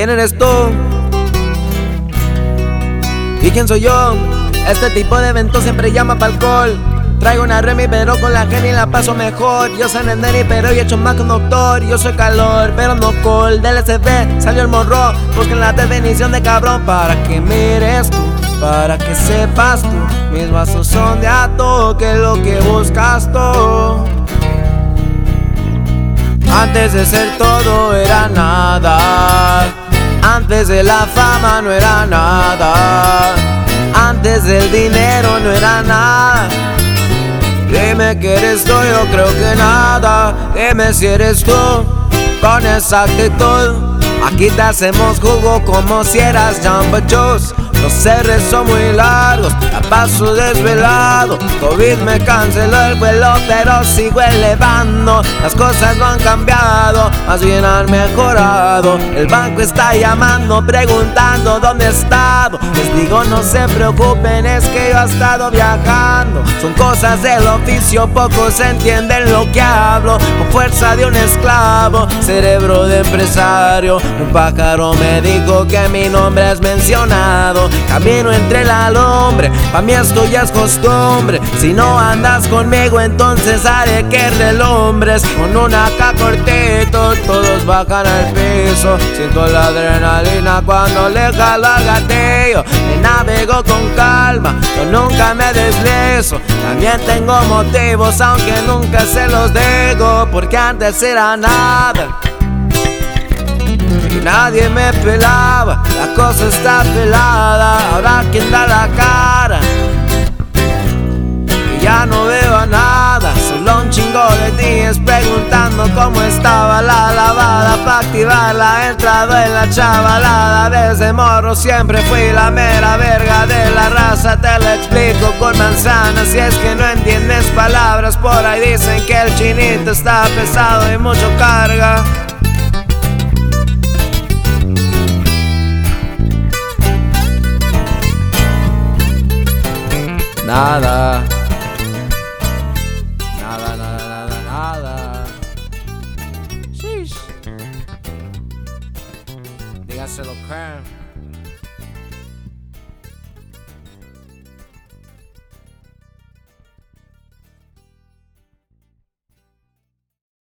¿Quién eres tú? ¿Y quién soy yo? Este tipo de evento siempre llama pa' alcohol. Traigo una Remy pero con la Jenny la paso mejor. Yo soy Nenderi pero he hecho más que un doctor. Yo soy calor pero no col. Del SB salió el morro. Busquen la definición de cabrón para que mires tú, para que sepas tú. Mis vasos son de ato, que es lo que buscas tú. Antes de ser todo era nada. Antes de la fama no era nada. Antes del dinero no era nada. Dime que eres tú, yo creo que nada. Dime si eres tú, con esa actitud. Aquí te hacemos jugo como si eras Jumbo Juice. Los R's son muy largos, la paso desvelado. COVID me canceló el vuelo, pero sigo elevando. Las cosas no han cambiado, más bien han mejorado. El banco está llamando, preguntando dónde he estado. Les digo no se preocupen, es que yo he estado viajando. Son cosas del oficio, pocos entienden lo que hablo. Con fuerza de un esclavo, cerebro de empresario. Un pájaro me dijo que mi nombre es mencionado. Camino entre la lumbre, pa' mí esto ya es costumbre. Si no andas conmigo entonces haré que relumbres. Con una AK cortito todos bajan al piso. Siento la adrenalina cuando le jalo al gatillo. Me navego con calma, yo nunca me deslizo. También tengo motivos aunque nunca se los digo. Porque antes era nada y nadie me pelaba, la cosa está pelada. Ahora quien da la cara y ya no veo a nada. Solo un chingo de tías preguntando cómo estaba la lavada. Pa' activarla he entrado en la chavalada. Desde morro siempre fui la mera verga de la raza. Te lo explico con manzanas si es que no entiendes palabras. Por ahí dicen que el chinito está pesado y mucho carga. Nada, nada, nada, nada, nada. Sheesh. Dígaselo, Kern.